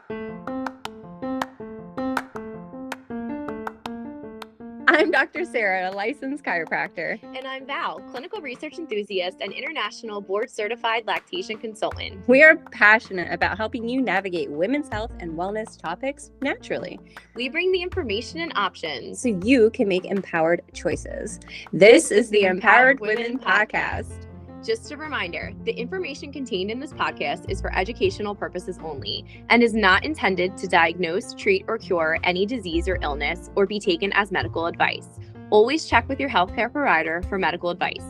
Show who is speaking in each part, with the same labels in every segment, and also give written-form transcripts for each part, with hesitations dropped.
Speaker 1: I'm Dr. Sarah, a licensed chiropractor.
Speaker 2: And I'm Val, clinical research enthusiast and international board-certified lactation consultant.
Speaker 1: We are passionate about helping you navigate women's health and wellness topics naturally.
Speaker 2: We bring the information and options
Speaker 1: so you can make empowered choices. This is the Empowered Women Podcast.
Speaker 2: Just a reminder, the information contained in this podcast is for educational purposes only and is not intended to diagnose, treat, or cure any disease or illness or be taken as medical advice. Always check with your healthcare provider for medical advice.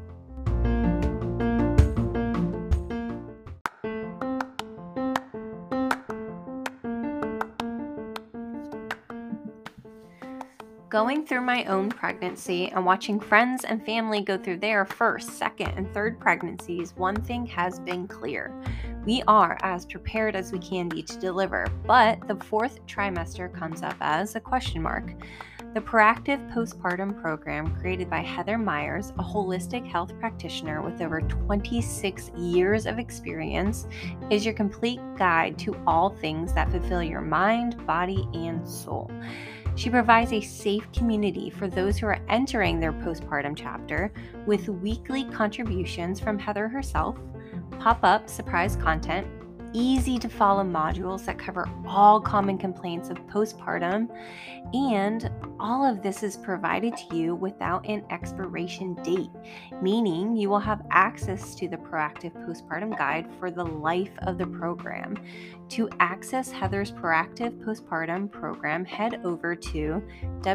Speaker 1: Going through my own pregnancy and watching friends and family go through their first, second, and third pregnancies, one thing has been clear. We are as prepared as we can be to deliver, but the fourth trimester comes up as a question mark. The Proactive Postpartum Program, created by Heather Myers, a holistic health practitioner with over 26 years of experience, is your complete guide to all things that fulfill your mind, body, and soul. She provides a safe community for those who are entering their postpartum chapter with weekly contributions from Heather herself, pop-up surprise content, easy to follow modules that cover all common complaints of postpartum, and all of this is provided to you without an expiration date, meaning you will have access to the Proactive Postpartum Guide for the life of the program. To access Heather's Proactive Postpartum Program, head over to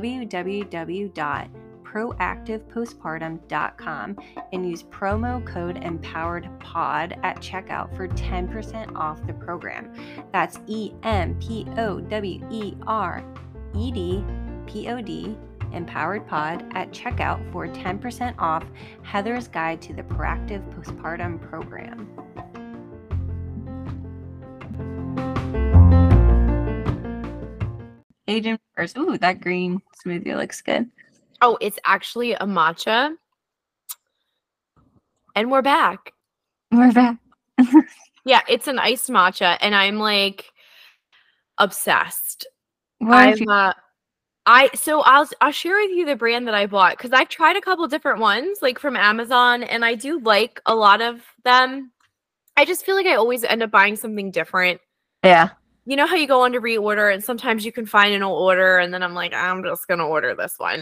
Speaker 1: www.proactivepostpartum.com and use promo code EMPOWEREDPOD at checkout for 10% off the program. That's EMPOWEREDPOD, Empowered Pod, at checkout for 10% off Heather's Guide to the Proactive Postpartum Program. Agent first. Ooh, that green smoothie looks good.
Speaker 2: Oh, it's actually a matcha. And we're back.
Speaker 1: We're back.
Speaker 2: Yeah, it's an iced matcha, and I'm like obsessed.
Speaker 1: I'll
Speaker 2: share with you the brand that I bought because I've tried a couple different ones like from Amazon, and I do like a lot of them. I just feel like I always end up buying something different.
Speaker 1: Yeah.
Speaker 2: You know how you go on to reorder and sometimes you can find an old order and then I'm like, I'm just going to order this one.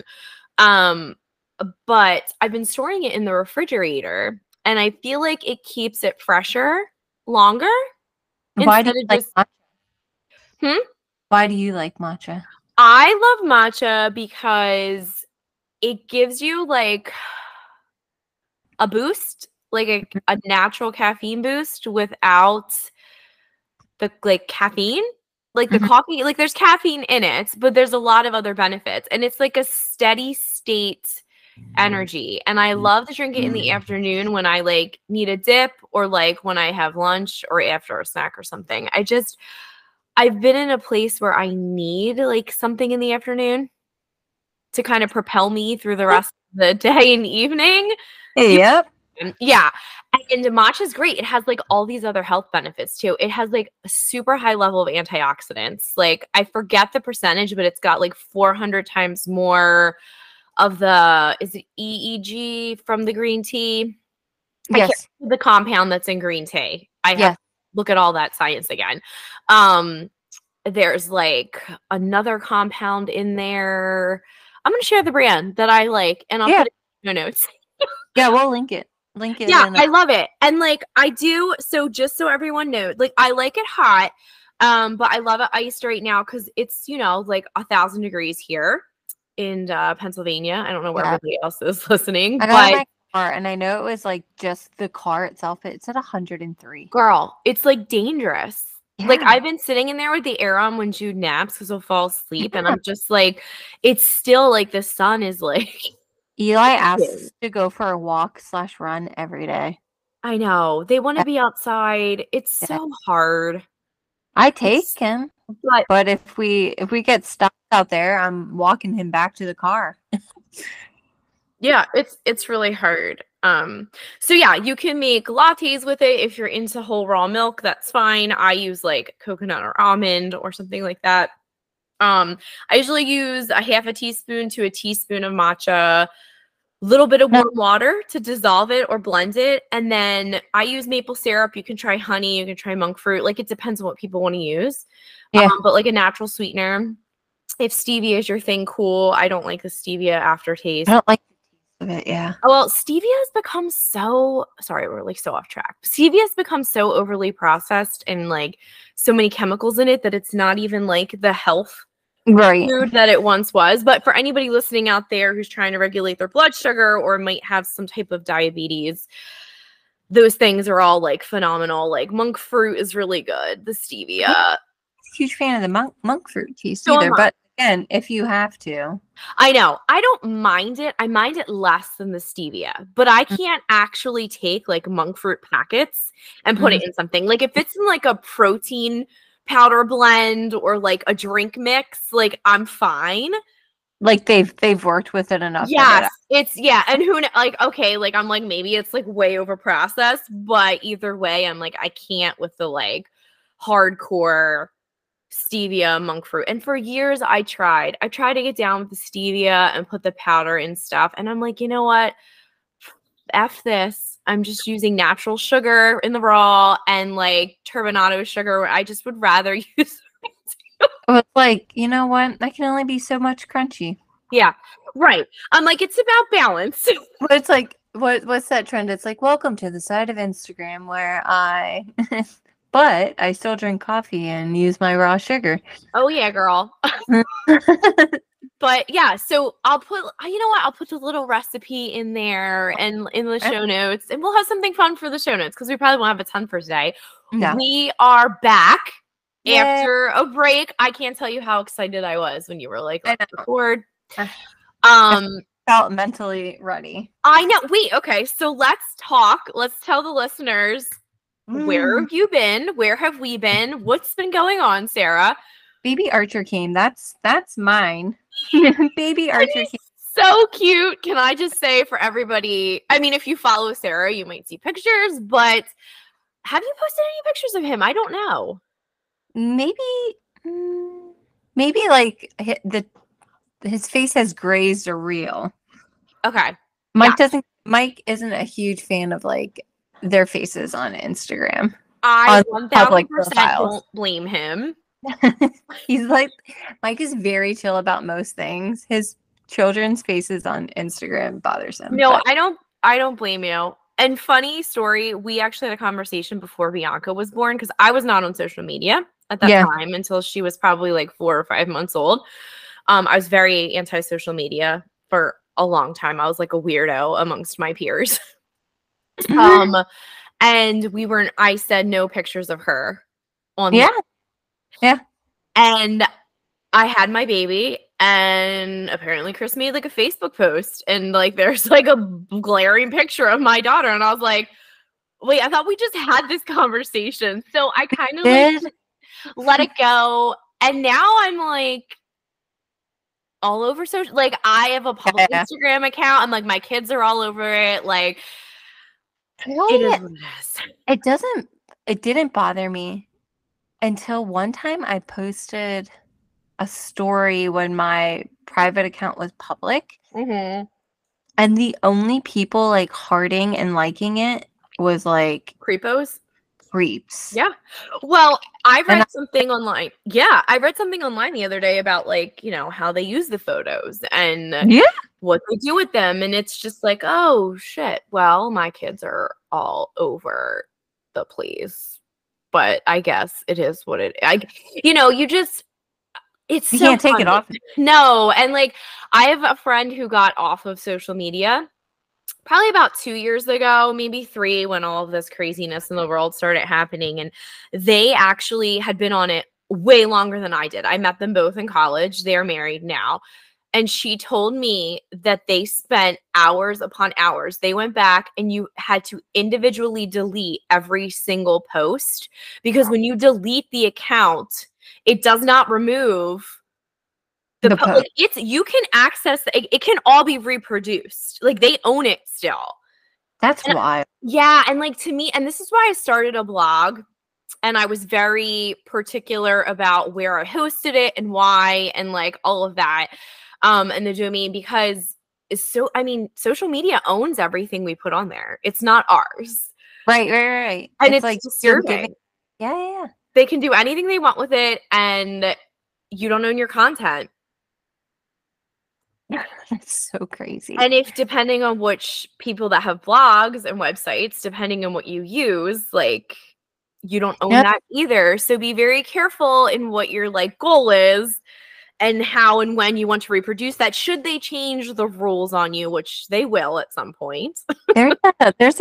Speaker 2: But I've been storing it in the refrigerator and I feel like it keeps it fresher longer.
Speaker 1: Why do you like matcha? Why do you like matcha?
Speaker 2: I love matcha because it gives you like a boost, like a natural caffeine boost without the like caffeine, like the coffee, like there's caffeine in it, but there's a lot of other benefits and it's like a steady state energy. And I love to drink it in the afternoon when I like need a dip or like when I have lunch or after a snack or something. I've been in a place where I need like something in the afternoon to kind of propel me through the rest of the day and evening.
Speaker 1: Yep.
Speaker 2: Yeah. And matcha is great. It has like all these other health benefits too. It has like a super high level of antioxidants. Like I forget the percentage, but it's got like 400 times more of is it EEG from the green tea?
Speaker 1: Yes.
Speaker 2: The compound that's in green tea. I have to look at all that science again. There's like another compound in there. I'm going to share the brand that I like and I'll put it in the notes.
Speaker 1: Yeah, we'll link it.
Speaker 2: Yeah, I love it. And like I do, so just so everyone knows, like I like it hot, but I love it iced right now because it's, like 1,000 degrees here in Pennsylvania. I don't know where everybody else is listening.
Speaker 1: I got my car and I know it was like just the car itself. It's at 103.
Speaker 2: Girl, it's like dangerous. Yeah. Like I've been sitting in there with the air on when Jude naps because he'll fall asleep. And I'm just like, it's still like the sun is like...
Speaker 1: Eli asks to go for a walk/run every day.
Speaker 2: I know. They want to be outside. It's so hard.
Speaker 1: I take him. But if we get stuck out there, I'm walking him back to the car.
Speaker 2: Yeah, it's really hard. So yeah, you can make lattes with it if you're into whole raw milk, that's fine. I use like coconut or almond or something like that. I usually use a half a teaspoon to a teaspoon of matcha, little bit of warm water to dissolve it or blend it. And then I use maple syrup. You can try honey, you can try monk fruit. Like it depends on what people want to use.
Speaker 1: Yeah.
Speaker 2: But like a natural sweetener. If stevia is your thing, cool. I don't like the stevia aftertaste.
Speaker 1: I don't like the taste of it, yeah.
Speaker 2: Oh, well, stevia has become sorry, we're like so off track. Stevia has become so overly processed and like so many chemicals in it that it's not even like the health food that it once was. But for anybody listening out there who's trying to regulate their blood sugar or might have some type of diabetes, those things are all like phenomenal. Like monk fruit is really good. The stevia.
Speaker 1: I'm a huge fan of the monk fruit taste either, but again, if you have to.
Speaker 2: I know. I don't mind it. I mind it less than the stevia, but I can't actually take like monk fruit packets and put it in something. Like if it's in like a protein powder blend or like a drink mix, like I'm fine.
Speaker 1: Like they've worked with it enough.
Speaker 2: Yes, and who like okay, like I'm like maybe it's like way over processed, but either way, I'm like I can't with the like hardcore stevia monk fruit. And for years I tried to get down with the stevia and put the powder in stuff, and I'm like, you know what, F this. I'm just using natural sugar in the raw and like turbinado sugar. I just would rather use
Speaker 1: well, it's like, you know what, I can only be so much crunchy.
Speaker 2: Yeah, right. I'm like, it's about balance.
Speaker 1: But it's like what's that trend? It's like, welcome to the side of Instagram where I but I still drink coffee and use my raw sugar.
Speaker 2: Oh yeah, girl. But yeah, so I'll put, you know what? I'll put the little recipe in there and in the show notes, and we'll have something fun for the show notes because we probably won't have a ton for today. No. We are back after a break. I can't tell you how excited I was when you were like, let's record.
Speaker 1: Felt mentally ready.
Speaker 2: I know. Wait, okay. So let's talk. Let's tell the listeners, where have you been? Where have we been? What's been going on, Sarah?
Speaker 1: Baby Archer came. That's mine. Baby Archer came.
Speaker 2: So cute. Can I just say for everybody, I mean, if you follow Sarah, you might see pictures, but have you posted any pictures of him? I don't know.
Speaker 1: Maybe like his face has grazed a reel.
Speaker 2: Okay.
Speaker 1: Mike isn't a huge fan of like their faces on Instagram.
Speaker 2: I 1000% don't blame him.
Speaker 1: He's like, Mike is very chill about most things. His children's faces on Instagram bothers him.
Speaker 2: No, but I don't blame you. And funny story, we actually had a conversation before Bianca was born because I was not on social media at that time until she was probably like 4 or 5 months old. I was very anti-social media for a long time. I was like a weirdo amongst my peers. And I said no pictures of her on
Speaker 1: Yeah.
Speaker 2: And I had my baby, and apparently Chris made like a Facebook post, and like there's like a glaring picture of my daughter, and I was like, wait, I thought we just had this conversation. So I kind of like let it go, and now I'm like all over social. Like I have a public Instagram account. I'm like, my kids are all over it. Like it is what it is.
Speaker 1: It didn't bother me until one time I posted a story when my private account was public. And the only people like hearting and liking it was like
Speaker 2: creepos.
Speaker 1: Creeps.
Speaker 2: Yeah. Well, I read something online. Yeah. I read something online the other day about like, you know, how they use the photos and what they do with them. And it's just like, oh shit. Well, my kids are all over the place. But I guess it is what it is. You
Speaker 1: can't take it off.
Speaker 2: No. And like, I have a friend who got off of social media probably about 2 years ago, maybe 3, when all of this craziness in the world started happening. And they actually had been on it way longer than I did. I met them both in college. They're married now. And she told me that they spent hours upon hours. They went back and you had to individually delete every single post because when you delete the account, it does not remove the post. You can access it can all be reproduced. Like they own it still.
Speaker 1: That's
Speaker 2: And
Speaker 1: wild.
Speaker 2: yeah, and like to me, and this is why I started a blog, and I was very particular about where I hosted it and why and like all of that. And the domain, because social media owns everything we put on there. It's not ours.
Speaker 1: Right.
Speaker 2: And
Speaker 1: It's
Speaker 2: it's
Speaker 1: like you're giving.
Speaker 2: disturbing.
Speaker 1: Yeah.
Speaker 2: They can do anything they want with it, and you don't own your content.
Speaker 1: That's so crazy.
Speaker 2: And if depending on which people that have blogs and websites, depending on what you use, like you don't own that either. So be very careful in what your like goal is and how and when you want to reproduce that. Should they change the rules on you, which they will at some point.
Speaker 1: There's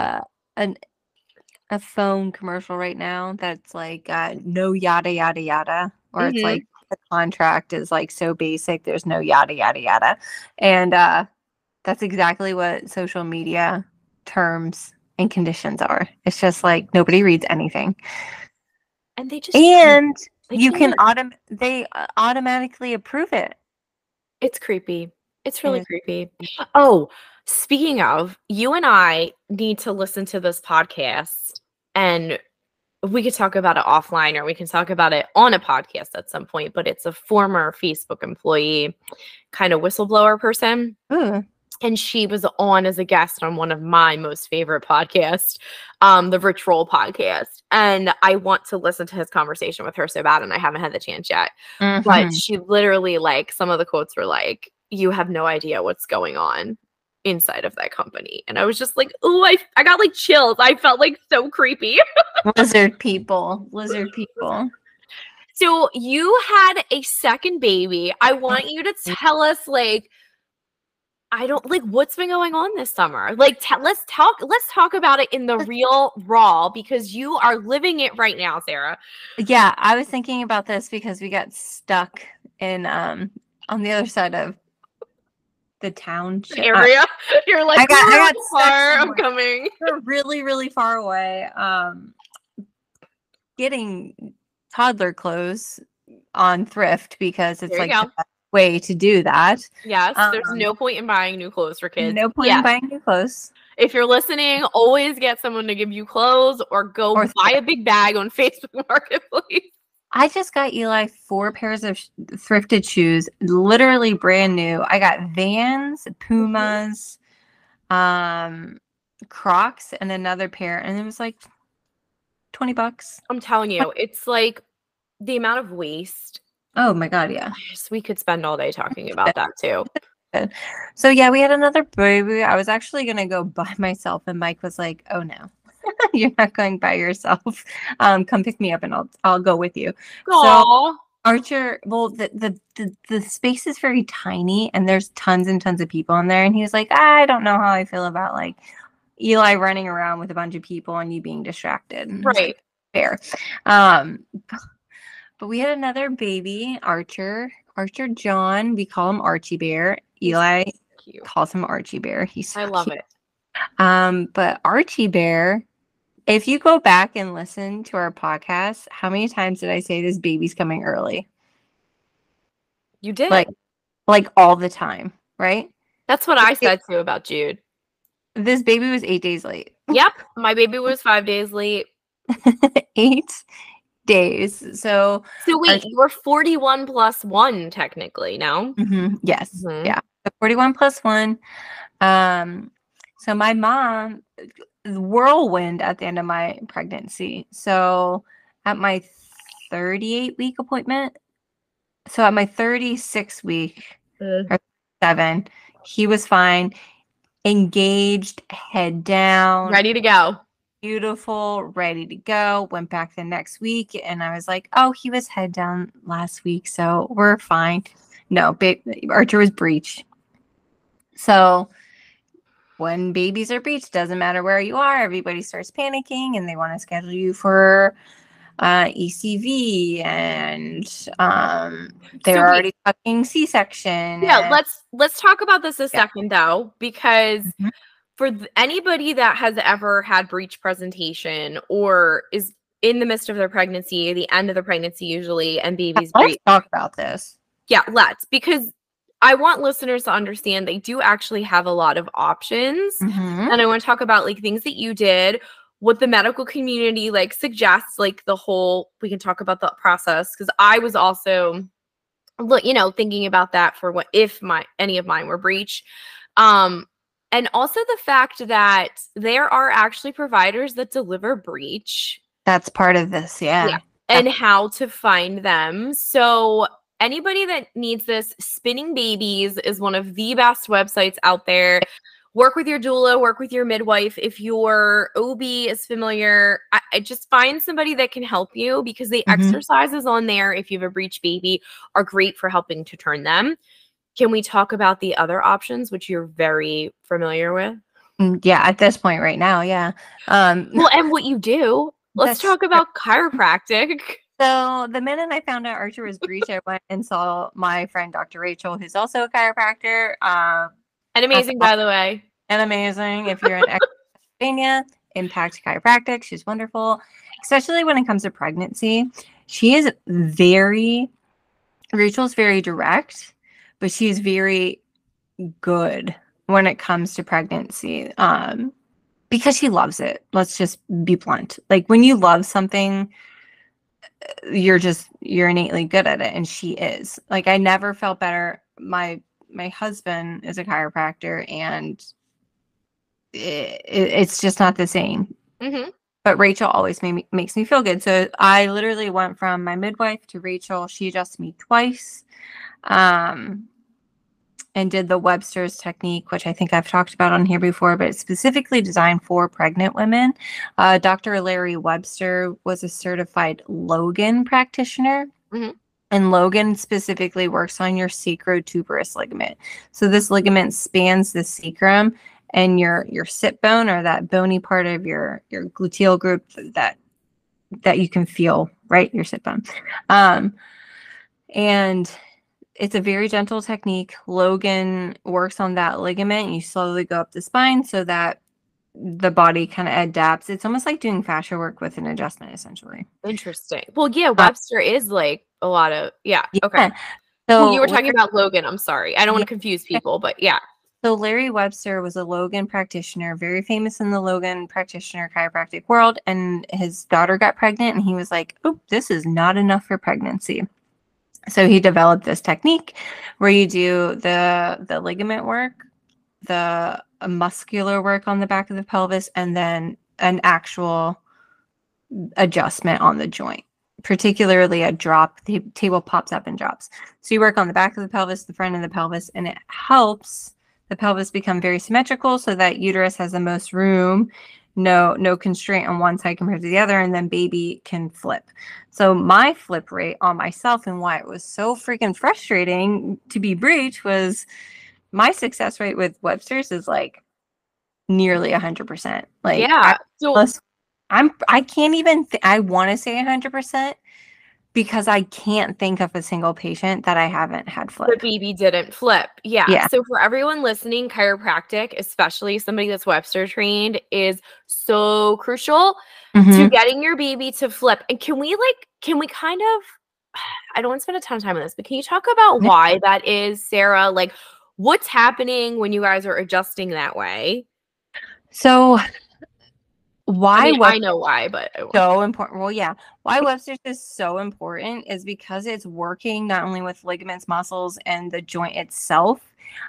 Speaker 1: a phone commercial right now that's like no yada yada yada, or it's like the contract is like so basic, there's no yada yada yada, and that's exactly what social media terms and conditions are. It's just like nobody reads anything,
Speaker 2: and
Speaker 1: you can automatically approve it.
Speaker 2: It's creepy. It's really creepy. Oh, speaking of, you and I need to listen to this podcast, and we could talk about it offline, or we can talk about it on a podcast at some point, but it's a former Facebook employee, kind of whistleblower person.
Speaker 1: Ooh.
Speaker 2: And she was on as a guest on one of my most favorite podcasts, the Rich Roll podcast. And I want to listen to his conversation with her so bad, and I haven't had the chance yet. But she literally, like, some of the quotes were like, you have no idea what's going on inside of that company. And I was just like, oh, I got like chills. I felt like so creepy.
Speaker 1: Lizard people.
Speaker 2: So you had a second baby. I want you to tell us, like, what's been going on this summer? Like, let's talk about it in the real raw, because you are living it right now, Sarah.
Speaker 1: Yeah, I was thinking about this because we got stuck in on the other side of the township
Speaker 2: area. You're like,
Speaker 1: I got
Speaker 2: far. I'm coming.
Speaker 1: We're really, really far away. Getting toddler clothes on thrift because it's like the best way to do that.
Speaker 2: Yes, there's no point in buying new clothes for kids.
Speaker 1: No point in buying new clothes.
Speaker 2: If you're listening, always get someone to give you clothes, or go buy a big bag on Facebook Marketplace.
Speaker 1: I just got Eli 4 pairs of thrifted shoes, literally brand new. I got Vans, Pumas, Crocs, and another pair, and it was like $20.
Speaker 2: I'm telling you, it's like the amount of waste.
Speaker 1: Oh my God, yeah.
Speaker 2: We could spend all day talking about that too.
Speaker 1: So yeah, we had another baby. I was actually gonna go by myself, and Mike was like, "Oh no, you're not going by yourself. Come pick me up, and I'll go with you."
Speaker 2: Aww.
Speaker 1: So Archer, well, the space is very tiny, and there's tons and tons of people in there, and he was like, "I don't know how I feel about like Eli running around with a bunch of people and you being distracted." And
Speaker 2: right.
Speaker 1: Fair. But we had another baby, Archer John. We call him Archie Bear. Eli calls him Archie Bear. He's so
Speaker 2: love
Speaker 1: cute.
Speaker 2: it.
Speaker 1: But Archie Bear, if you go back and listen to our podcast, how many times did I say this baby's coming early?
Speaker 2: You did.
Speaker 1: Like all the time, right?
Speaker 2: That's what I said too about Jude.
Speaker 1: This baby was 8 days late.
Speaker 2: Yep. My baby was 5 days late.
Speaker 1: 8 days. So
Speaker 2: wait, you were 41 plus 1 technically, no?
Speaker 1: Yes. Yeah. So 41 plus 1. So my mom, whirlwind at the end of my pregnancy. So at my 38-week appointment, so at my 36 week or 7, he was fine, engaged, head down,
Speaker 2: ready to go.
Speaker 1: Beautiful, ready to go. Went back the next week, and I was like, "Oh, he was head down last week, so we're fine." No, Archer was breech. So when babies are breech, doesn't matter where you are, everybody starts panicking, and they want to schedule you for ECV, and they're already talking C-section.
Speaker 2: Yeah, let's talk about this a second though, because for anybody that has ever had breech presentation or is in the midst of their pregnancy, the end of the pregnancy usually, and babies breech.
Speaker 1: Let's talk about this.
Speaker 2: Yeah, let's, because I want listeners to understand they do actually have a lot of options.
Speaker 1: Mm-hmm.
Speaker 2: And I want to talk about like things that you did, what the medical community like suggests, like the whole, we can talk about the process because I was also, you know, thinking about that for what if any of mine were breech. And also the fact that there are actually providers that deliver breech.
Speaker 1: That's part of this, yeah.
Speaker 2: And how to find them. So anybody that needs this, Spinning Babies is one of the best websites out there. Work with your doula, work with your midwife. If your OB is familiar, I just find somebody that can help you because the exercises on there, if you have a breech baby, are great for helping to turn them. Can we talk about the other options, which you're very familiar with?
Speaker 1: Yeah, at this point right now, yeah.
Speaker 2: Well, and what you do. Let's talk about chiropractic.
Speaker 1: So the minute I found out Archer was breech, I went and saw my friend Dr. Rachel, who's also a chiropractor.
Speaker 2: And amazing, by the way.
Speaker 1: And amazing. If you're in Pennsylvania, Impact Chiropractic, she's wonderful, especially when it comes to pregnancy. She is Rachel's very direct, but she's very good when it comes to pregnancy. Because she loves it. Let's just be blunt. Like when you love something, you're innately good at it, and she is. Like I never felt better. My husband is a chiropractor, and it's just not the same. But Rachel always makes me feel good. So I literally went from my midwife to Rachel. She adjusted me twice. And did the Webster's technique, which I think I've talked about on here before, but it's specifically designed for pregnant women. Dr. Larry Webster was a certified Logan practitioner, and Logan specifically works on your sacrotuberous ligament. So this ligament spans the sacrum and your sit bone, or that bony part of your gluteal group that you can feel, right? Your sit bone. And it's a very gentle technique. Logan works on that ligament. You slowly go up the spine so that the body kind of adapts. It's almost like doing fascia work with an adjustment, essentially.
Speaker 2: Interesting. Well, yeah, Webster is like a lot of, okay.
Speaker 1: So
Speaker 2: well, you were talking about Logan. I'm sorry. I don't want to confuse people, but yeah.
Speaker 1: So Larry Webster was a Logan practitioner, very famous in the Logan practitioner chiropractic world. And his daughter got pregnant, and he was like, oh, this is not enough for pregnancy. So he developed this technique where you do the ligament work, the muscular work on the back of the pelvis, and then an actual adjustment on the joint, particularly a drop. The table pops up and drops. So you work on the back of the pelvis, the front of the pelvis, and it helps the pelvis become very symmetrical so that uterus has the most room, no constraint on one side compared to the other, and then baby can flip. So my flip rate on myself, and why it was so freaking frustrating to be breech, was my success rate with Webster's is like nearly 100%. Like,
Speaker 2: yeah.
Speaker 1: I can't even, I want to say 100% because I can't think of a single patient that I haven't had flip.
Speaker 2: The baby didn't flip. Yeah. So for everyone listening, chiropractic, especially somebody that's Webster trained, is so crucial to getting your baby to flip. And can we kind of, I don't want to spend a ton of time on this, but can you talk about why that is, Sarah? Like what's happening when you guys are adjusting that way?
Speaker 1: So why?
Speaker 2: I know why, but
Speaker 1: so important. Well, yeah. Why Webster's is so important is because it's working not only with ligaments, muscles, and the joint itself.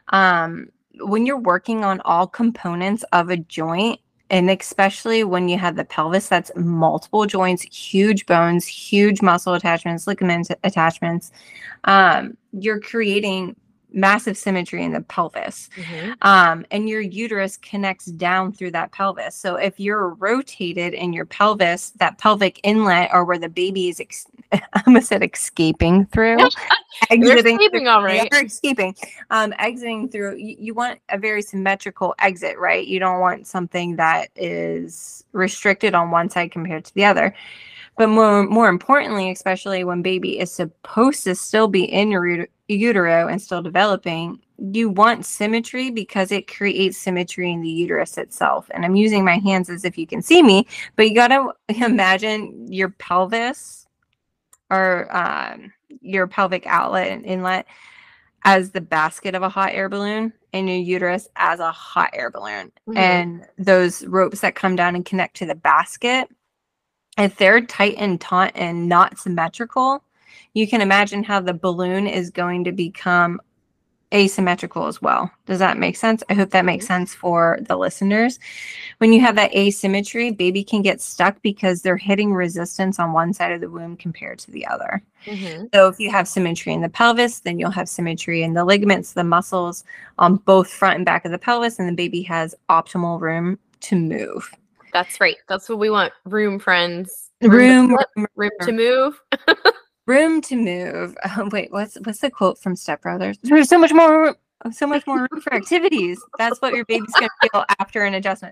Speaker 1: When you're working on all components of a joint, and especially when you have the pelvis, that's multiple joints, huge bones, huge muscle attachments, ligament attachments, you're creating massive symmetry in the pelvis. And your uterus connects down through that pelvis. So if you're rotated in your pelvis, that pelvic inlet, or where the baby is I almost said escaping through.
Speaker 2: Exiting through, all right.
Speaker 1: Exiting through, you want a very symmetrical exit, right? You don't want something that is restricted on one side compared to the other. But more importantly, especially when baby is supposed to still be in your utero and still developing, you want symmetry because it creates symmetry in the uterus itself. And I'm using my hands as if you can see me, but you got to imagine your pelvis, or your pelvic outlet and inlet, as the basket of a hot air balloon and your uterus as a hot air balloon.
Speaker 2: Mhm.
Speaker 1: And those ropes that come down and connect to the basket, if they're tight and taut and not symmetrical, you can imagine how the balloon is going to become asymmetrical as well. Does that make sense? I hope that makes sense for the listeners. When you have that asymmetry, baby can get stuck because they're hitting resistance on one side of the womb compared to the other.
Speaker 2: Mm-hmm.
Speaker 1: So if you have symmetry in the pelvis, then you'll have symmetry in the ligaments, the muscles on both front and back of the pelvis, and the baby has optimal room to move.
Speaker 2: That's right. That's what we want. Room, friends.
Speaker 1: Room
Speaker 2: to move.
Speaker 1: Room to move. Wait, what's the quote from Step Brothers? There's so much more room for activities. That's what your baby's going to feel after an adjustment.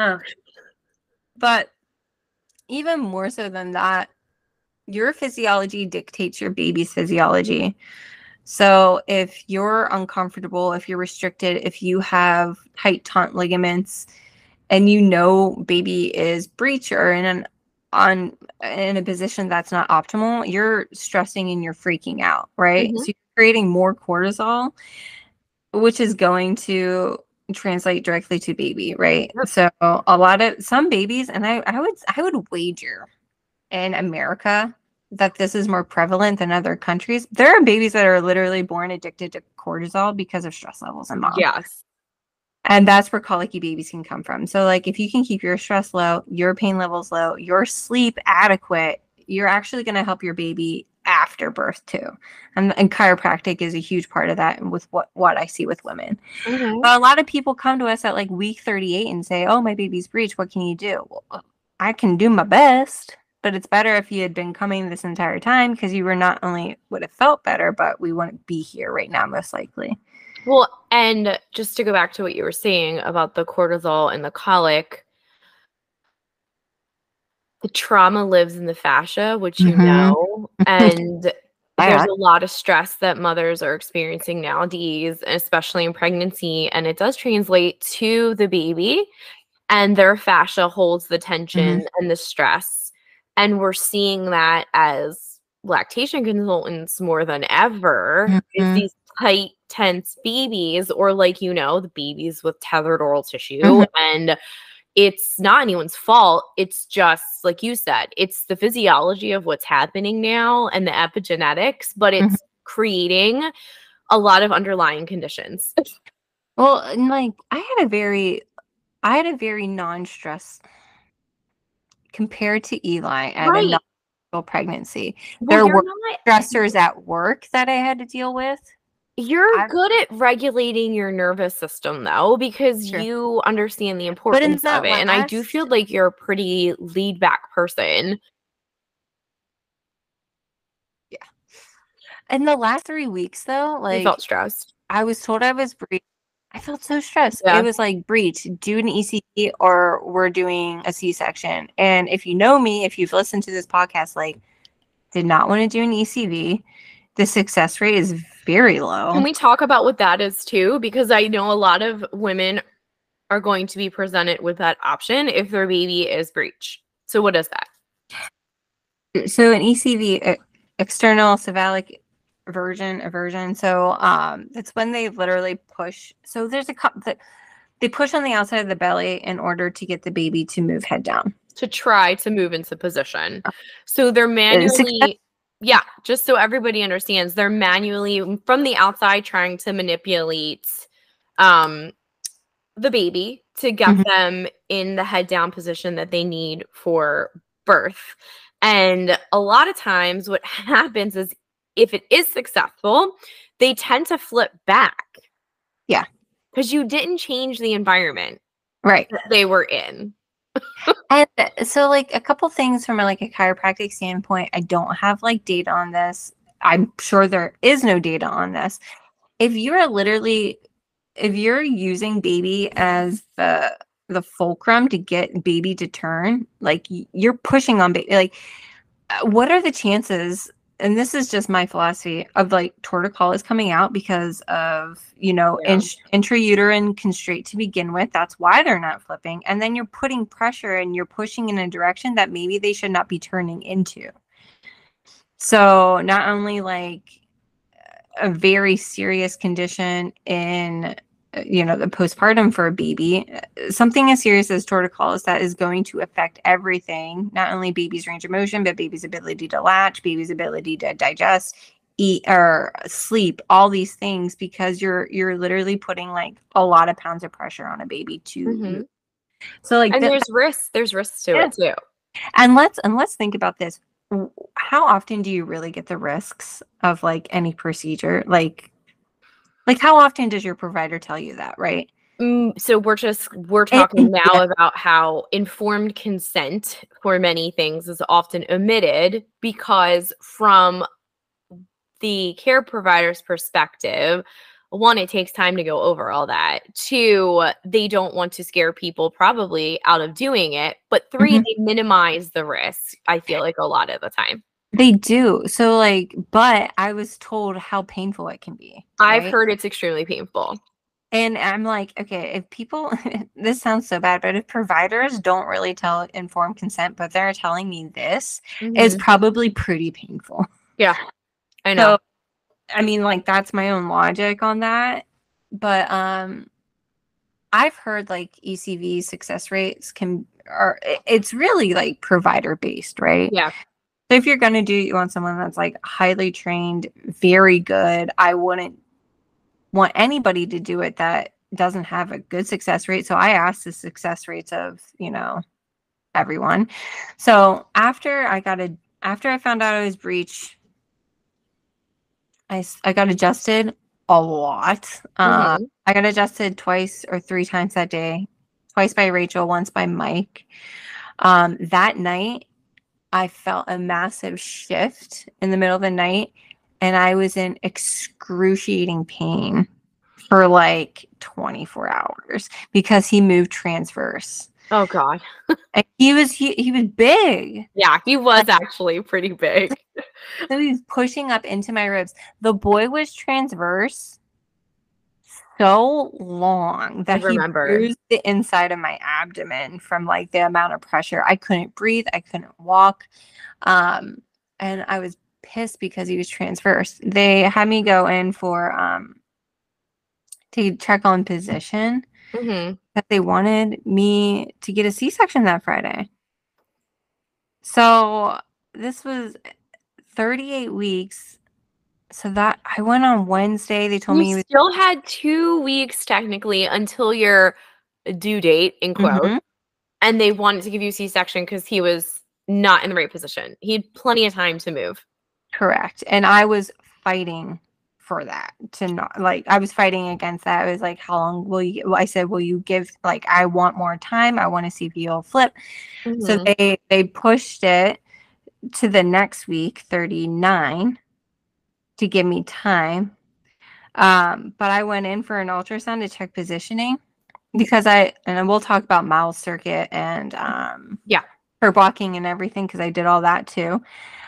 Speaker 1: But even more so than that, your physiology dictates your baby's physiology. So if you're uncomfortable, if you're restricted, if you have tight taut ligaments, and you know baby is breech or in a position that's not optimal, you're stressing and you're freaking out, right?
Speaker 2: Mm-hmm.
Speaker 1: So you're creating more cortisol, which is going to translate directly to baby, right?
Speaker 2: Yep.
Speaker 1: So some babies, and I would wager in America that this is more prevalent than other countries. There are babies that are literally born addicted to cortisol because of stress levels in mom.
Speaker 2: Yes.
Speaker 1: And that's where colicky babies can come from. So like if you can keep your stress low, your pain levels low, your sleep adequate, you're actually going to help your baby after birth too. And chiropractic is a huge part of that, and with what I see with women.
Speaker 2: Mm-hmm.
Speaker 1: But a lot of people come to us at like week 38 and say, oh, my baby's breech. What can you do? Well, I can do my best, but it's better if you had been coming this entire time, because you were not only would have felt better, but we wouldn't be here right now, most likely.
Speaker 2: Well, and just to go back to what you were saying about the cortisol and the colic, the trauma lives in the fascia, which you know, and there's a lot of stress that mothers are experiencing nowadays, especially in pregnancy, and it does translate to the baby, and their fascia holds the tension and the stress. And we're seeing that as lactation consultants more than ever, is these tight, tense babies, or like, the babies with tethered oral tissue. And it's not anyone's fault. It's just, like you said, it's the physiology of what's happening now and the epigenetics, but it's creating a lot of underlying conditions.
Speaker 1: Well, and like I had a very non-stress compared to Eli at a non pregnancy.
Speaker 2: Well,
Speaker 1: there were stressors at work that I had to deal with.
Speaker 2: You're good at regulating your nervous system, though, because you understand the importance of it. And I do feel like you're a pretty laid back person.
Speaker 1: Yeah. In the last 3 weeks, though, like,
Speaker 2: you felt stressed.
Speaker 1: I was told I was breech. I felt so stressed. Yeah. It was like, breech, do an ECV or we're doing a C-section. And if you know me, if you've listened to this podcast, like, did not want to do an ECV. The success rate is very low.
Speaker 2: Can we talk about what that is too? Because I know a lot of women are going to be presented with that option if their baby is breech. So what is that?
Speaker 1: So an ECV, external cephalic aversion. So that's when they literally push. So there's a couple that they push on the outside of the belly in order to get the baby to move head down. To
Speaker 2: try to move into position. So they're manually... Yeah, just so everybody understands, they're manually, from the outside, trying to manipulate the baby to get them in the head down position that they need for birth. And a lot of times what happens is, if it is successful, they tend to flip back.
Speaker 1: Yeah.
Speaker 2: Because you didn't change the environment
Speaker 1: that
Speaker 2: they were in.
Speaker 1: And so, like, a couple things from a chiropractic standpoint, I don't have data on this. I'm sure there is no data on this. If you're using baby as the fulcrum to get baby to turn, you're pushing on baby. What are the chances? And this is just my philosophy of torticollis coming out because of, intrauterine constraint to begin with. That's why they're not flipping. And then you're putting pressure and you're pushing in a direction that maybe they should not be turning into. So not only a very serious condition in the postpartum for a baby, something as serious as torticollis that is going to affect everything, not only baby's range of motion, but baby's ability to latch, baby's ability to digest, eat or sleep, all these things, because you're literally putting like a lot of pounds of pressure on a baby to move. So like,
Speaker 2: and there's risks to it too.
Speaker 1: And let's think about this. How often do you really get the risks of like any procedure? Like how often does your provider tell you that, right?
Speaker 2: So we're talking now about how informed consent for many things is often omitted, because from the care provider's perspective, one, it takes time to go over all that. Two, they don't want to scare people probably out of doing it. But three, they minimize the risk, I feel like, a lot of the time.
Speaker 1: They do. So like, but I was told how painful it can be.
Speaker 2: Right? I've heard it's extremely painful.
Speaker 1: And I'm like, okay, if people, this sounds so bad, but if providers don't really tell informed consent, but they're telling me this, it's probably pretty painful.
Speaker 2: Yeah, I know.
Speaker 1: So, I mean, like, that's my own logic on that. But I've heard like ECV success rates it's really like provider based, right?
Speaker 2: Yeah.
Speaker 1: So if you're going to do it, you want someone that's like highly trained, very good. I wouldn't want anybody to do it that doesn't have a good success rate. So I asked the success rates of, everyone. So after I found out I was breech, I got adjusted a lot. I got adjusted twice or three times that day, twice by Rachel, once by Mike. That night, I felt a massive shift in the middle of the night, and I was in excruciating pain for like 24 hours because he moved transverse.
Speaker 2: Oh God.
Speaker 1: And he was big.
Speaker 2: Yeah, he was actually pretty big.
Speaker 1: So he was pushing up into my ribs. The boy was transverse so long that he bruised the inside of my abdomen from like the amount of pressure. I couldn't breathe. I couldn't walk. And I was pissed because he was transverse. They had me go in for to check on position. That they wanted me to get a C-section that Friday. So this was 38 weeks. So that I went on Wednesday. They told me
Speaker 2: you still had 2 weeks technically until your due date, in quotes. And they wanted to give you C-section because he was not in the right position. He had plenty of time to move.
Speaker 1: Correct. And I was fighting for that, to not, like, I was fighting against that. I was like, how long will you, I said, will you give, like, I want more time. I want to see if you'll flip. So they pushed it to the next week, 39, to give me time. But I went in for an ultrasound to check positioning because and we'll talk about Miles circuit and for blocking and everything, because I did all that too.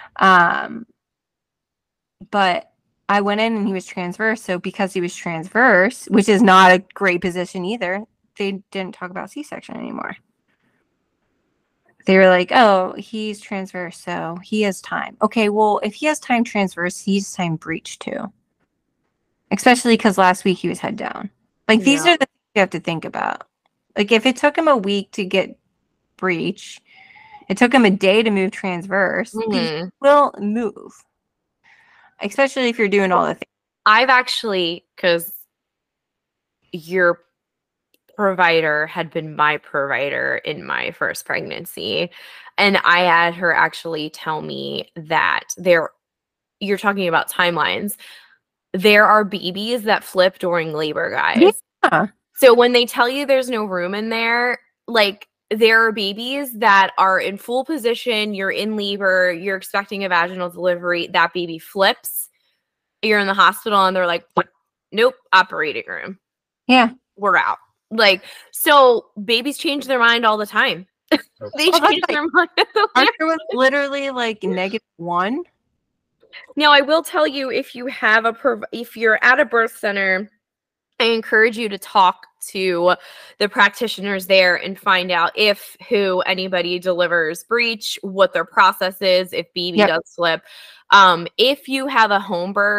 Speaker 1: But I went in and he was transverse. So because he was transverse, which is not a great position either, they didn't talk about C-section anymore. They were like, oh, he's transverse, so he has time. Okay, well, if he has time transverse, he has time breech too. Especially because last week he was head down. Like, these are the things you have to think about. Like, if it took him a week to get breech, it took him a day to move transverse, he will move. Especially if you're doing all the things.
Speaker 2: I've actually, because your provider had been my provider in my first pregnancy, and I had her actually tell me that you're talking about timelines. There are babies that flip during labor, guys.
Speaker 1: Yeah.
Speaker 2: So when they tell you there's no room in there, like, there are babies that are in full position, you're in labor, you're expecting a vaginal delivery, that baby flips, you're in the hospital, and they're like, nope, operating room.
Speaker 1: Yeah.
Speaker 2: We're out. Like, so babies change their mind all the time. They change their mind.
Speaker 1: Arthur was literally like -1.
Speaker 2: Now, I will tell you, if you have if you're at a birth center, I encourage you to talk to the practitioners there and find out if anybody delivers breech, what their process is, if baby does flip. If you have a home birth,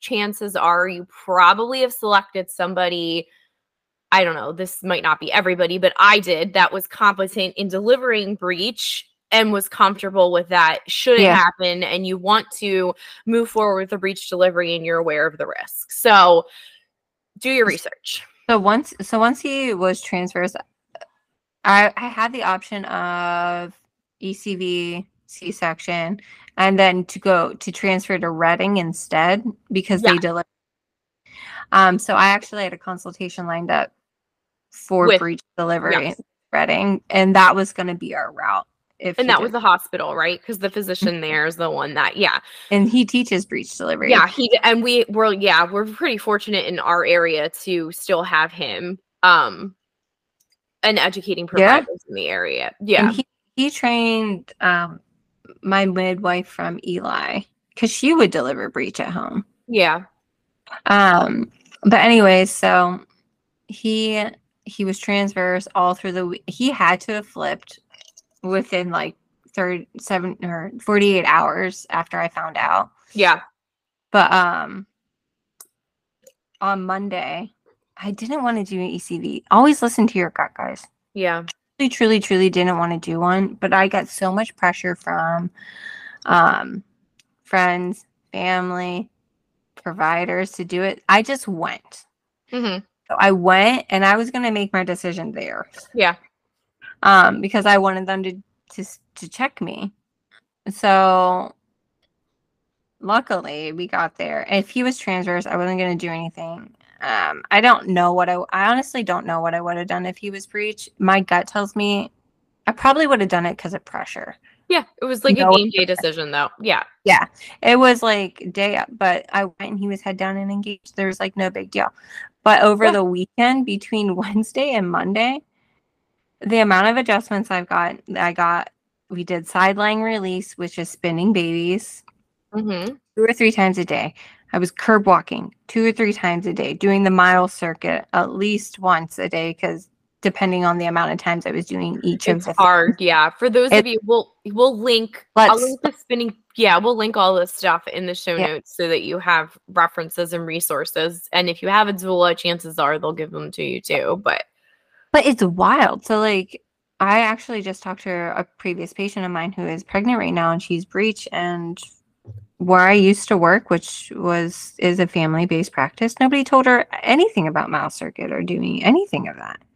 Speaker 2: chances are you probably have selected somebody, I don't know, this might not be everybody, but I did, that was competent in delivering breech and was comfortable with that should it happen, and you want to move forward with the breech delivery and you're aware of the risk. So do your research.
Speaker 1: So once he was transferred, I had the option of ECV, C-section, and then to transfer to Reading instead because they deliver. So I actually had a consultation lined up for breech delivery in Reading, and that was going to be our route.
Speaker 2: And that was the hospital, right? Because the physician there is the one that,
Speaker 1: and he teaches breech delivery.
Speaker 2: Yeah, we're pretty fortunate in our area to still have him, and educating providers in the area. Yeah,
Speaker 1: and he trained my midwife from Eli because she would deliver breech at home.
Speaker 2: Yeah.
Speaker 1: But anyways, so he was transverse all through the week. He had to have flipped within like 37 or 48 hours after I found out.
Speaker 2: Yeah.
Speaker 1: But on Monday, I didn't want to do an ECV. Always listen to your gut, guys.
Speaker 2: Yeah.
Speaker 1: I truly didn't want to do one, but I got so much pressure from friends, family, providers to do it. I just went.
Speaker 2: Mm-hmm.
Speaker 1: So I went, and I was going to make my decision there.
Speaker 2: Yeah.
Speaker 1: Because I wanted them to check me. So luckily we got there. If he was transverse, I wasn't going to do anything. I don't know I honestly don't know what I would have done if he was breech. My gut tells me I probably would have done it because of pressure.
Speaker 2: Yeah, it was like a game day decision, though. Yeah.
Speaker 1: Yeah, it was like day up, but I went and he was head down and engaged. There was like no big deal. But over the weekend between Wednesday and Monday, the amount of adjustments I got, we did sideline release, which is spinning babies 2 or 3 times a day. I was curb walking 2 or 3 times a day, doing the mile circuit at least once a day because depending on the amount of times I was doing each of the
Speaker 2: hard, yeah. For those of you, we'll link. I'll link the spinning. Yeah, we'll link all this stuff in the show notes so that you have references and resources. And if you have a doula, chances are they'll give them to you too. But
Speaker 1: it's wild. So like, I actually just talked to a previous patient of mine who is pregnant right now, and she's breech, and where I used to work, which is a family-based practice, nobody told her anything about mile circuit or doing anything of that.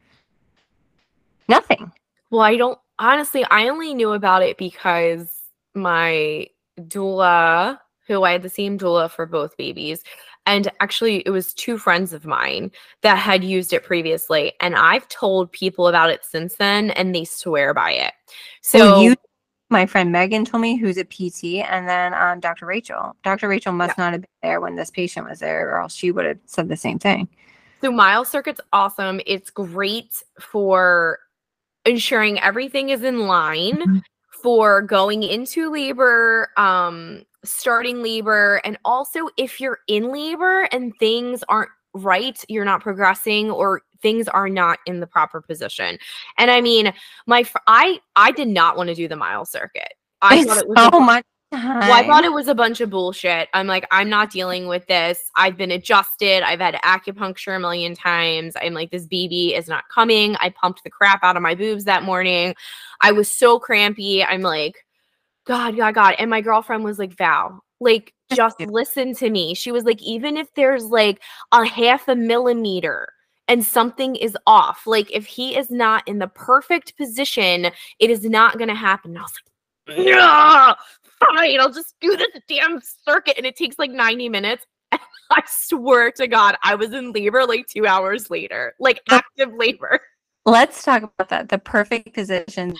Speaker 1: Nothing.
Speaker 2: Well, I only knew about it because my doula, who I had the same doula for both babies, and actually it was 2 friends of mine that had used it previously, and I've told people about it since then, and they swear by it. So
Speaker 1: my friend Megan told me, who's a PT, and then Dr. Rachel. Dr. Rachel must not have been there when this patient was there, or else she would have said the same thing.
Speaker 2: So mile circuit's awesome. It's great for ensuring everything is in line for going into labor, starting labor, and also if you're in labor and things aren't right, you're not progressing, or things are not in the proper position. And I mean, I did not want to do the mile circuit. I thought it was
Speaker 1: so much time.
Speaker 2: Well, I thought it was a bunch of bullshit. I'm like, I'm not dealing with this. I've been adjusted. I've had acupuncture a million times. I'm like, this baby is not coming. I pumped the crap out of my boobs that morning. I was so crampy. I'm like, God. And my girlfriend was like, Val, like, just listen to me. She was like, even if there's like a 0.5 millimeter and something is off, like if he is not in the perfect position, it is not going to happen. And I was like, no, fine, I'll just do this damn circuit. And it takes like 90 minutes. And I swear to God, I was in labor like 2 hours later, like active labor.
Speaker 1: Let's talk about that. The perfect position.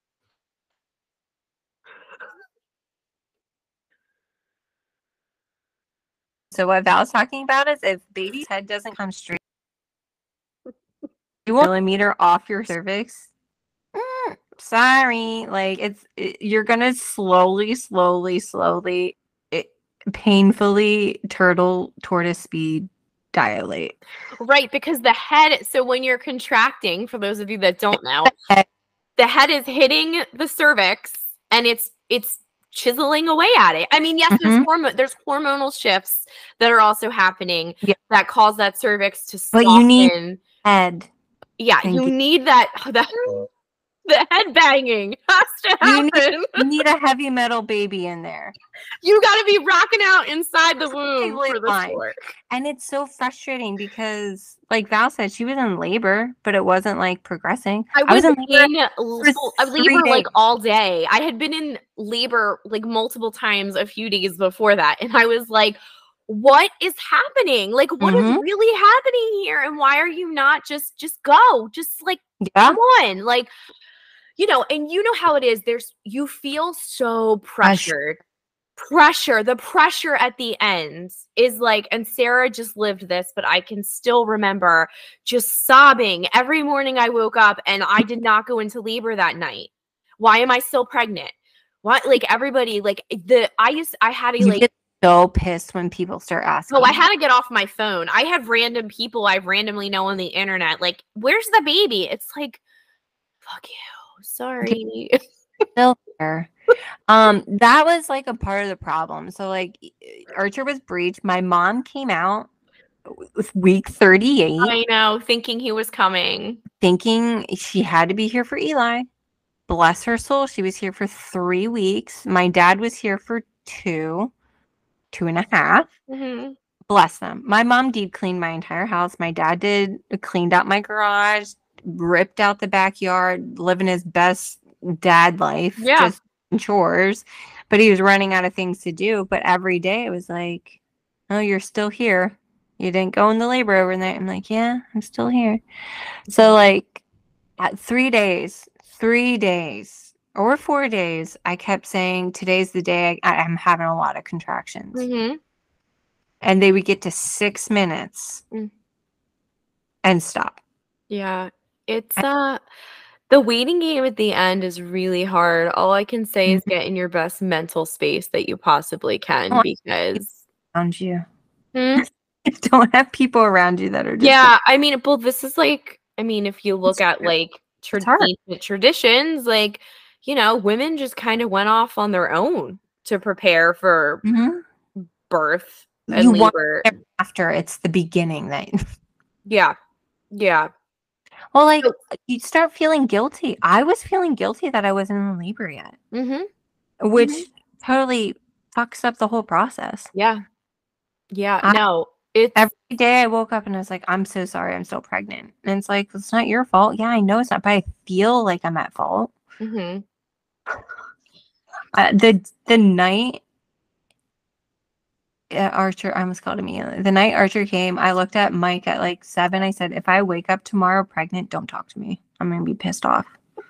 Speaker 1: So what Val's talking about is if baby's head doesn't come straight, you 1 millimeter off your cervix. Sorry, like you're gonna slowly, painfully tortoise speed dilate.
Speaker 2: Right, because the head. So when you're contracting, for those of you that don't know, the head is hitting the cervix, and it's chiseling away at it. I mean, yes, there's hormonal shifts that are also happening that cause that cervix to soften.
Speaker 1: But you need head.
Speaker 2: Yeah, you need that the head banging has to happen.
Speaker 1: You need a heavy metal baby in there.
Speaker 2: You got to be rocking out inside the womb for this to work.
Speaker 1: And it's so frustrating because, like Val said, she was in labor, but it wasn't like progressing.
Speaker 2: I was in labor like all day. I had been in labor like multiple times a few days before that, and I was like, what is happening? Like, what is really happening here? And why are you not just go? Just like, come on. Like, you know, and you know how it is. You feel so pressured. The pressure at the end is like, and Sarah just lived this, but I can still remember just sobbing every morning I woke up and I did not go into labor that night. Why am I still pregnant? What? Like everybody, like I had to like,
Speaker 1: so pissed when people start asking.
Speaker 2: Oh, I had to get off my phone. I have random people I randomly know on the internet. Like, where's the baby? It's like, fuck you. Sorry.
Speaker 1: Still there. That was like a part of the problem. So like Archer was breached. My mom came out with week 38.
Speaker 2: I know, thinking he was coming.
Speaker 1: Thinking she had to be here for Eli. Bless her soul. She was here for 3 weeks. My dad was here for 2.5. Bless them. My mom deep cleaned my entire house. My dad cleaned out my garage, ripped out the backyard, living his best dad life.
Speaker 2: Yeah.
Speaker 1: Just chores. But he was running out of things to do. But every day it was like, oh, you're still here. You didn't go into labor overnight. I'm like, yeah, I'm still here. So like at 3 days or 4 days, I kept saying, today's the day I'm having a lot of contractions. And they would get to 6 minutes and stop.
Speaker 2: Yeah. It's the waiting game at the end is really hard. All I can say is get in your best mental space that you possibly can, because
Speaker 1: around you. Don't have people around you that are just
Speaker 2: I mean, well, this is like, I mean, if you look at like ancient traditions, like, you know, women just kind of went off on their own to prepare for birth and labor.
Speaker 1: After it's the beginning that
Speaker 2: yeah.
Speaker 1: Well, like you start feeling guilty. I was feeling guilty that I wasn't in labor yet, which totally fucks up the whole process.
Speaker 2: No, it's
Speaker 1: every day I woke up and I was like, I'm so sorry, I'm still pregnant. And it's like, it's not your fault. Yeah, I know it's not, but I feel like I'm at fault. The night Archer, I almost called him Ian. The night Archer came, I looked at Mike at like 7. I said, if I wake up tomorrow pregnant, don't talk to me. I'm going to be pissed off.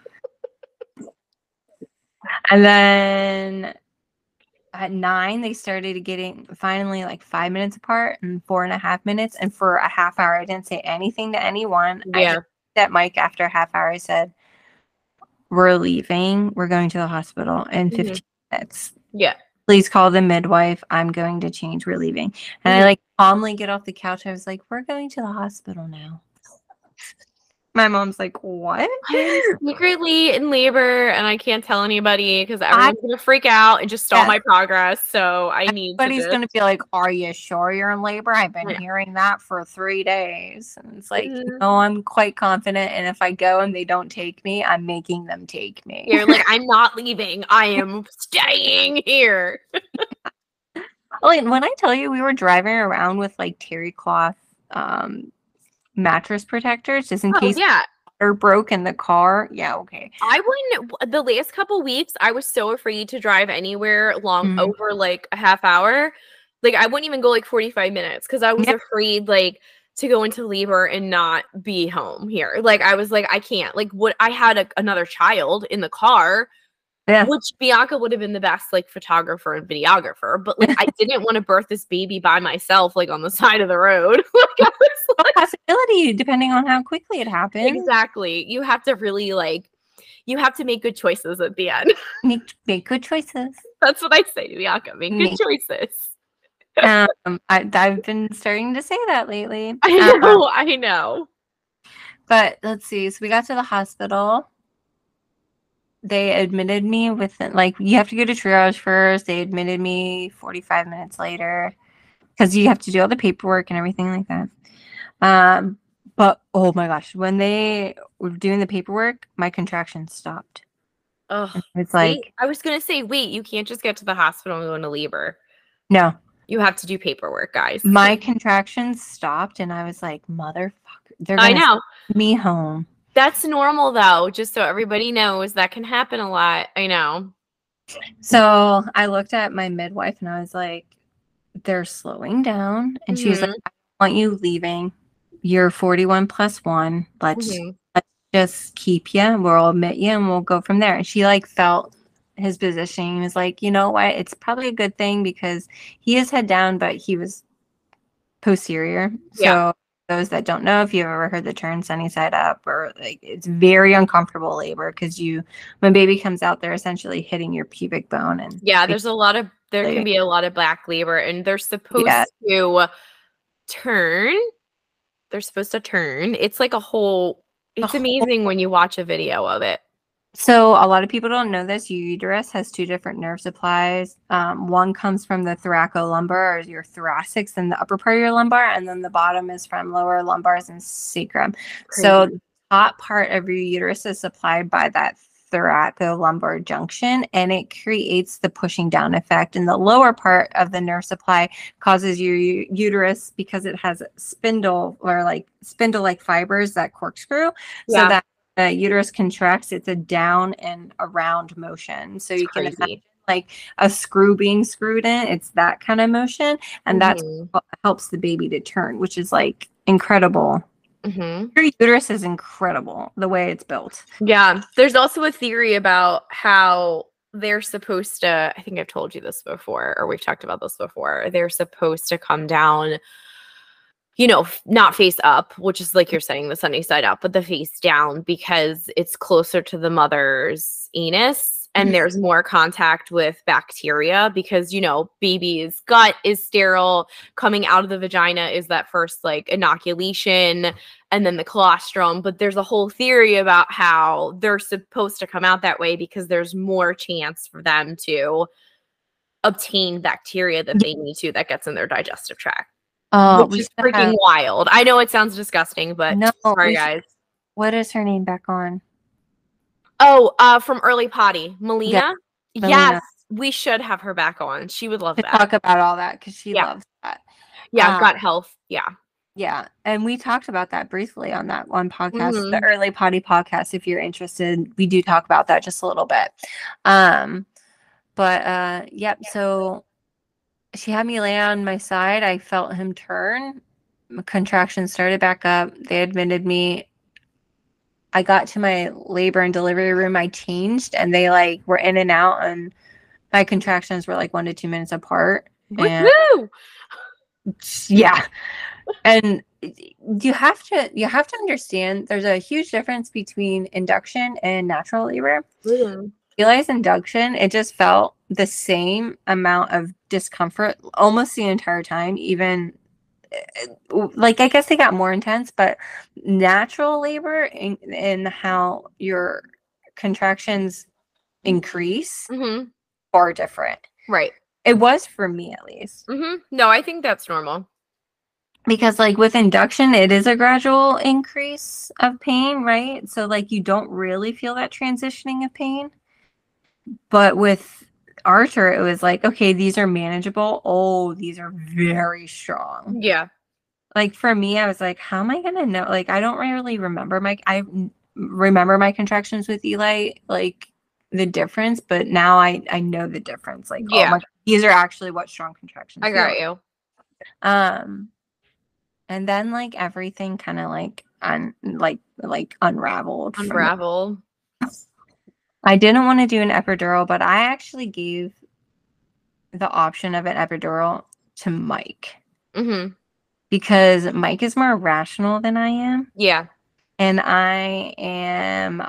Speaker 1: And then at 9, they started getting finally like 5 minutes apart and 4.5 minutes. And for a half hour, I didn't say anything to anyone. I just looked at Mike after a half hour. I said, we're leaving. We're going to the hospital in 15 minutes.
Speaker 2: Yeah.
Speaker 1: Please call the midwife. I'm going to change. We're leaving. And I like calmly get off the couch. I was like, we're going to the hospital now. My mom's like, what?
Speaker 2: I'm secretly in labor and I can't tell anybody because everyone's going to freak out and just stall my progress. So I need
Speaker 1: But he's going to be like, are you sure you're in labor? I've been hearing that for 3 days. And it's like, no, I'm quite confident. And if I go and they don't take me, I'm making them take me.
Speaker 2: You're like, I'm not leaving. I am staying here.
Speaker 1: Like, when I tell you we were driving around with like terry cloth mattress protectors just in case water broke in the car. Okay.
Speaker 2: I wouldn't. The last couple weeks, I was so afraid to drive anywhere long over like a half hour. Like I wouldn't even go like 45 minutes because I was afraid like to go into labor and not be home here. Like I was like, I can't. Like what I had another child in the car. Which Bianca would have been the best like photographer and videographer, but like I didn't want to birth this baby by myself like on the side of the road. Like I was like,
Speaker 1: possibility depending on how quickly it happens.
Speaker 2: Exactly. You have to really like you have to make good choices at the end.
Speaker 1: Make good choices.
Speaker 2: That's what I say, Bianca. Make good choices.
Speaker 1: I've been starting to say that lately.
Speaker 2: I know.
Speaker 1: But let's see. So we got to the hospital. they admitted me within, like, you have to go to triage first. They admitted me 45 minutes later because you have to do all the paperwork and everything like that. But oh my gosh, when they were doing the paperwork, my contractions stopped.
Speaker 2: Oh,
Speaker 1: It's
Speaker 2: wait,
Speaker 1: like,
Speaker 2: I was gonna say, wait, you can't just get to the hospital and go into labor.
Speaker 1: no,
Speaker 2: You have to do paperwork, guys.
Speaker 1: my contractions stopped, and I was like, motherfucker, they're
Speaker 2: I
Speaker 1: gonna
Speaker 2: know.
Speaker 1: send me home.
Speaker 2: That's normal though, just so everybody knows that can happen a lot. I know.
Speaker 1: So I looked at my midwife and I was like, they're slowing down. And she was like,
Speaker 2: Mhm.
Speaker 1: I don't want you leaving. You're 41 plus one.
Speaker 2: Mhm.
Speaker 1: Let's just keep you. We'll admit you and we'll go from there. And she like felt his positioning and was like, you know what? It's probably a good thing because he is head down, but he was posterior.
Speaker 2: Yeah.
Speaker 1: So those that don't know, if you've ever heard the term sunny side up, or like, it's very uncomfortable labor because when baby comes out, they're essentially hitting your pubic bone. And
Speaker 2: Yeah, there can be a lot of back labor, and they're supposed
Speaker 1: yeah,
Speaker 2: to turn. They're supposed to turn. It's like it's amazing when you watch a video of it.
Speaker 1: so a lot of people don't know this. Your uterus has two different nerve supplies. One comes from the thoracolumbar, or your thoracics, in the upper part of your lumbar, and then the bottom is from lower lumbars and sacrum. So the top part of your uterus is supplied by that thoracolumbar junction, and it creates the pushing down effect. And the lower part of the nerve supply causes your uterus, because it has spindle-like fibers that corkscrew, so
Speaker 2: Yeah,
Speaker 1: that the uterus contracts. It's a down and around motion. So
Speaker 2: it's
Speaker 1: you can imagine
Speaker 2: crazy.
Speaker 1: like a screw being screwed in. It's that kind of motion. And that's
Speaker 2: Mhm.
Speaker 1: what helps the baby to turn, which is like incredible.
Speaker 2: Mhm.
Speaker 1: Your uterus is incredible the way it's built.
Speaker 2: Yeah, there's also a theory about how they're supposed to, I think I've told you this before, or we've talked about this before. They're supposed to come down, not face up, which is like you're saying, the sunny side up, but the face down because it's closer to the mother's anus and there's more contact with bacteria because, baby's gut is sterile. Coming out of the vagina is that first like inoculation and then the colostrum. But there's a whole theory about how they're supposed to come out that way because there's more chance for them to obtain bacteria that they need to that gets in their digestive tract. Which
Speaker 1: We
Speaker 2: is
Speaker 1: should
Speaker 2: freaking
Speaker 1: have,
Speaker 2: wild. I know it sounds disgusting, but
Speaker 1: no,
Speaker 2: sorry, guys.
Speaker 1: what is her name back on?
Speaker 2: Oh, from Early Potty,
Speaker 1: Yeah,
Speaker 2: Melina. Yes,
Speaker 1: Melina.
Speaker 2: we should have her back on. She would love
Speaker 1: To
Speaker 2: that.
Speaker 1: talk about all that because she
Speaker 2: Yeah,
Speaker 1: loves that.
Speaker 2: yeah, gut health. Yeah.
Speaker 1: Yeah, and we talked about that briefly on that one podcast, the
Speaker 2: Mhm.
Speaker 1: Early Potty podcast. If you're interested, we do talk about that just a little bit. Yep. So she had me lay on my side. I felt him turn. My contractions started back up. They admitted me. I got to my labor and delivery room. I changed, and they like were in and out, and my contractions were like 1 to 2 minutes apart. And
Speaker 2: Woohoo!
Speaker 1: yeah, and you have to understand there's a huge difference between induction and natural labor.
Speaker 2: Mhm.
Speaker 1: Eli's induction, it just felt the same amount of discomfort almost the entire time. Even like, I guess they got more intense, but natural labor in how your contractions increase,
Speaker 2: Mhm.
Speaker 1: far different.
Speaker 2: Right.
Speaker 1: It was for me, at least.
Speaker 2: Mhm. No, I think that's normal.
Speaker 1: Because like with induction, it is a gradual increase of pain, right? So like you don't really feel that transitioning of pain. But with Archer, it was like, okay, these are manageable. Oh, these are very strong.
Speaker 2: Yeah.
Speaker 1: Like for me, I was like, how am I gonna know? Like I don't really remember I remember my contractions with Eli, like the difference, but now I know the difference. Like, oh
Speaker 2: Yeah.
Speaker 1: my God, these are actually what strong contractions
Speaker 2: I
Speaker 1: feel
Speaker 2: got
Speaker 1: like.
Speaker 2: you.
Speaker 1: And then like everything kind of like unraveled from there.
Speaker 2: Unravel.
Speaker 1: I didn't want to do an epidural, but I actually gave the option of an epidural to Mike
Speaker 2: Mhm.
Speaker 1: because Mike is more rational than I am.
Speaker 2: Yeah.
Speaker 1: And I am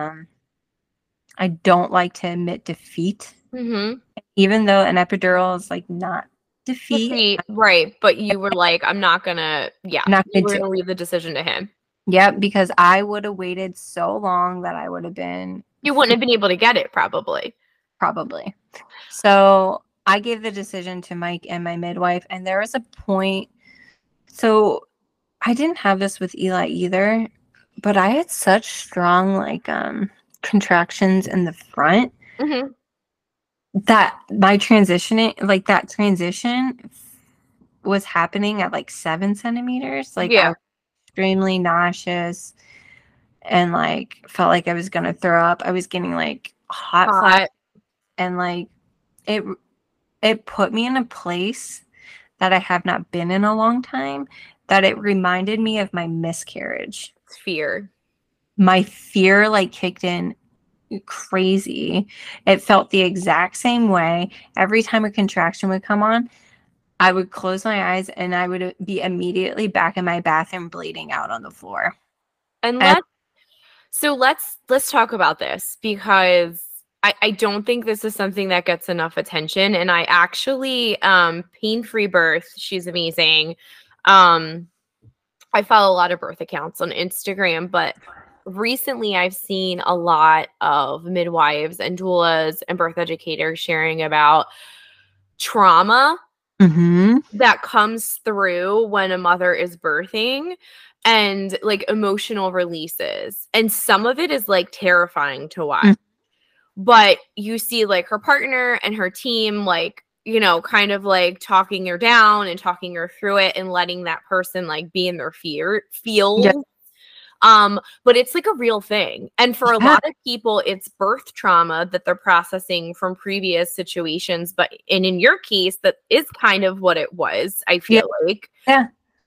Speaker 1: I don't like to admit defeat.
Speaker 2: Mhm.
Speaker 1: Even though an epidural is like not defeat.
Speaker 2: Right, but you were like, I'm not gonna. Yeah,
Speaker 1: I'm not
Speaker 2: you
Speaker 1: gonna
Speaker 2: were gonna leave the decision to him.
Speaker 1: Yep, because I would have waited so long that I would have been
Speaker 2: You wouldn't have been able to get it, probably.
Speaker 1: Probably. So I gave the decision to Mike and my midwife, and there was a point. So I didn't have this with Eli either, but I had such strong like contractions in the front that my transition was happening at like 7 centimeters. Like I was extremely nauseous and like felt like I was gonna throw up. I was getting like hot flashes, and like it put me in a place that I have not been in a long time, that it reminded me of my miscarriage.
Speaker 2: Fear.
Speaker 1: My fear like kicked in crazy. It felt the exact same way. Every time a contraction would come on, I would close my eyes and I would be immediately back in my bathroom bleeding out on the floor.
Speaker 2: And let's talk about this, because I don't think this is something that gets enough attention. And I actually, Pain Free Birth, she's amazing. I follow a lot of birth accounts on Instagram, but recently I've seen a lot of midwives and doulas and birth educators sharing about trauma that comes through when a mother is birthing, and like emotional releases. And some of it is like terrifying to watch. But you see like her partner and her team, like, you know, kind of like talking her down and talking her through it and letting that person like be in their feels.
Speaker 1: Yeah.
Speaker 2: But it's like a real thing. And for a lot of people, it's birth trauma that they're processing from previous situations. But in your case, that is kind of what it was, I feel like.
Speaker 1: Yeah.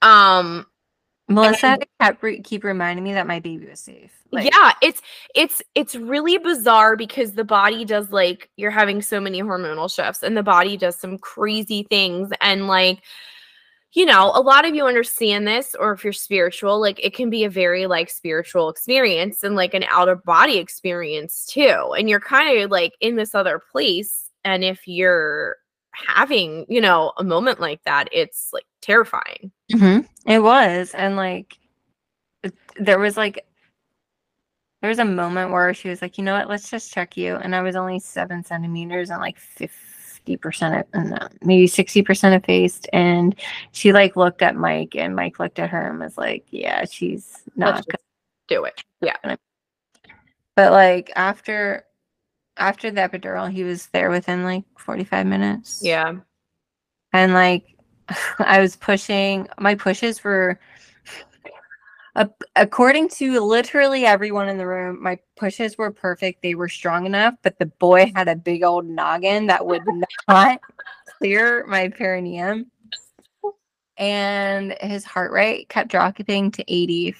Speaker 1: Melissa keep reminding me that my baby was safe.
Speaker 2: Like, yeah, it's really bizarre, because the body does, like, you're having so many hormonal shifts and the body does some crazy things. And like, you know, a lot of you understand this, or if you're spiritual, like it can be a very like spiritual experience and like an out of body experience too. And you're kind of like in this other place. And if you're having, you know, a moment like that, it's like terrifying.
Speaker 1: It was. And like, there was a moment where she was like, you know what, let's just check you. And I was only 7 centimeters and like 50% maybe 60% effaced. And she like looked at Mike, and Mike looked at her and was like, yeah, she's not gonna
Speaker 2: do it. Yeah.
Speaker 1: But like after the epidural, he was there within like 45 minutes.
Speaker 2: Yeah.
Speaker 1: And like I was pushing, my pushes were, according to literally everyone in the room, my pushes were perfect. They were strong enough, but the boy had a big old noggin that would not clear my perineum. And his heart rate kept dropping to 80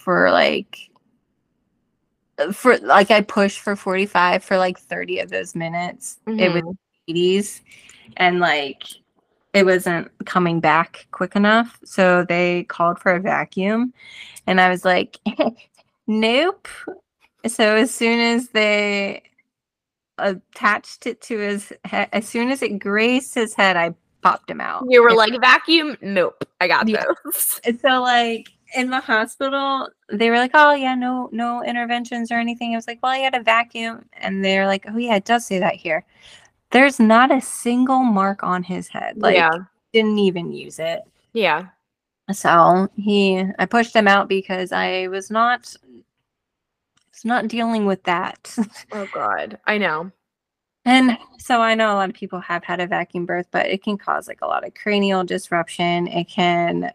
Speaker 1: I pushed for 45 for like 30 of those minutes. It was 80s, and like it wasn't coming back quick enough. So they called for a vacuum, and I was like, nope. So as soon as they attached it to his head, as soon as it grazed his head, I popped him out.
Speaker 2: You were like, vacuum? Nope. I got those.
Speaker 1: So like in the hospital, they were like, oh yeah, no interventions or anything. I was like, well, I had a vacuum. And they're like, oh yeah, it does say that here. There's not a single mark on his head. Like, didn't even use it.
Speaker 2: Yeah.
Speaker 1: So I pushed him out because I was not dealing with that.
Speaker 2: Oh God, I know.
Speaker 1: And so I know a lot of people have had a vacuum birth, but it can cause like a lot of cranial disruption. It can,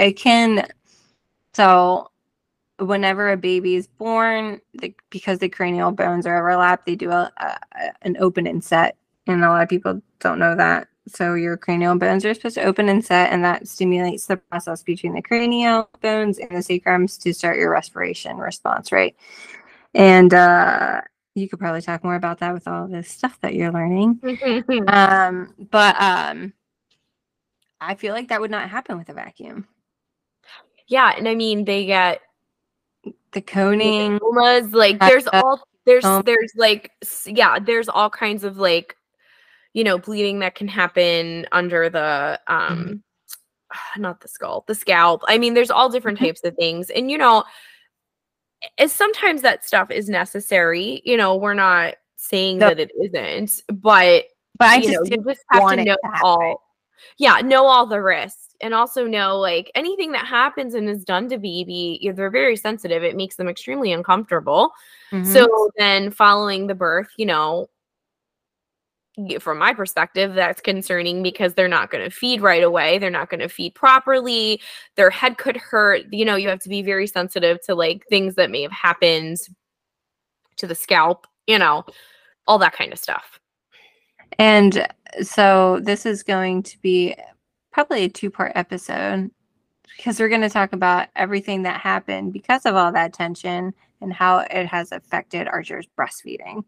Speaker 1: so whenever a baby is born, because the cranial bones are overlapped, they do an open and set. And a lot of people don't know that. So your cranial bones are supposed to open and set, and that stimulates the process between the cranial bones and the sacrums to start your respiration response, right? And you could probably talk more about that with all this stuff that you're learning. But I feel like that would not happen with a vacuum.
Speaker 2: Yeah, and I mean, they get
Speaker 1: the coning,
Speaker 2: like there's all kinds of like, you know, bleeding that can happen under the not the skull, the scalp. I mean, there's all different types of things. And you know, sometimes that stuff is necessary. We're not saying that it isn't, but
Speaker 1: I
Speaker 2: you
Speaker 1: just
Speaker 2: just have to know know all the risks, and also know like anything that happens and is done to baby, they're very sensitive. It makes them extremely uncomfortable. So then following the birth, from my perspective, that's concerning because they're not going to feed right away. They're not going to feed properly. Their head could hurt. You have to be very sensitive to like things that may have happened to the scalp, all that kind of stuff.
Speaker 1: And so this is going to be probably a 2-part episode because we're going to talk about everything that happened because of all that tension and how it has affected Archer's breastfeeding.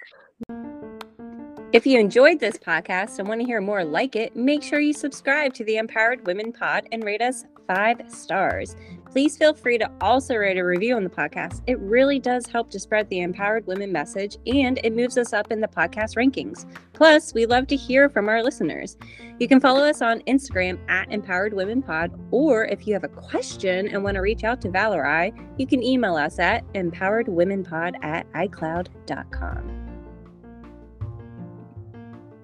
Speaker 1: If you enjoyed this podcast and want to hear more like it, make sure you subscribe to the Empowered Women Pod and rate us 5 stars. Please feel free to also write a review on the podcast. It really does help to spread the empowered women message, and it moves us up in the podcast rankings. Plus, we love to hear from our listeners. You can follow us on Instagram at Empowered Women Pod, or if you have a question and want to reach out to Val or I, you can email us at empoweredwomenpod@icloud.com.